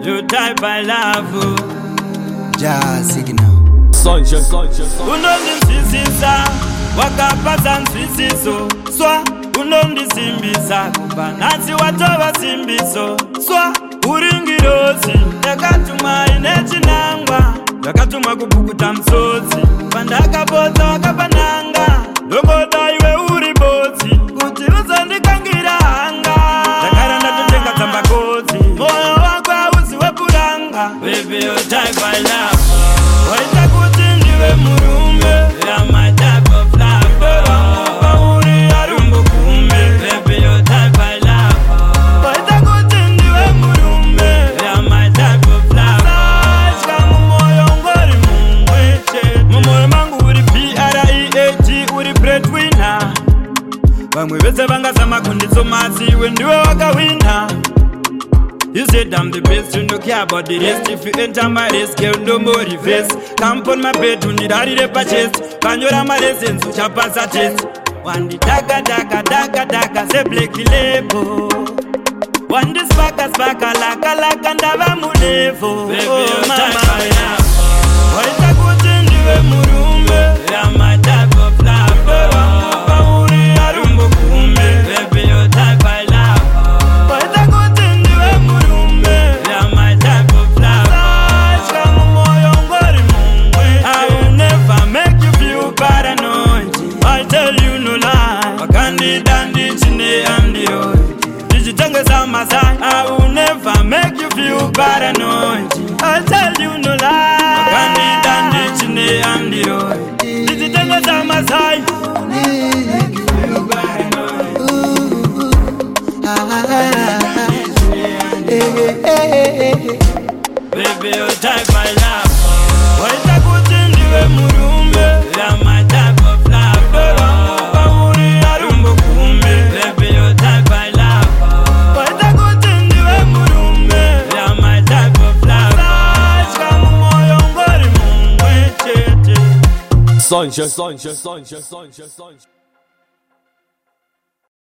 You type I love. Just signal. Unondinzwisisa wakapasa nzwisiso swa unondisimbisa kubva nhasi watova simbiso swa uringirozi ndakatumwa ine chinangwa ndakatumwa kubukuta musodzi pandakapodza wakapananga ndongoda iwe uri bodzi kuti uzondikangira hanga ndakara ndatotenga tsambakodzi moyo wako hauzi wepuranga baby your type I love waita kuti ndiwe murume you're my type of love pauri arumbokume baby your type I love waita kuti ndiwe murume you're my type of love satya mumoyo ngori mumwe chete mumoyo mangu uri PREAT uri breadwinner vamwe vese vangazama kunditsomasi iwe ndiwe wakawina. You said I'm the best, you don't care about the rest. If you enter my race, girl, no more reverse. Come on my bed, you need a real purchase. Can you run my lessons, which I pass a test? One the daga, say black label. One the sparka, laka, and have mulevo. Baby, your type I love. Why is that good in the murume? You're my type of love. Pauri arumbokume. Baby, your type I love. Why is that good in the murume? You're my type of love. Satya mumoyo ngori mumwe. I will never make you feel paranoid. I tell you no lie. Wakandida ndichine andiro. Dijitengeza masai. I will never make you feel paranoid. I tell you no lie. Wakandida ndichine andiro. Dijitengeza masai. Baby, your type I love. Waita kuti ndiwe murume. You're my type of love. Pauri arumbokume. Baby, your type I love. Waita kuti ndiwe murume. You're my type of love. Satya mumoyo ngori mumwe chete. Sonja.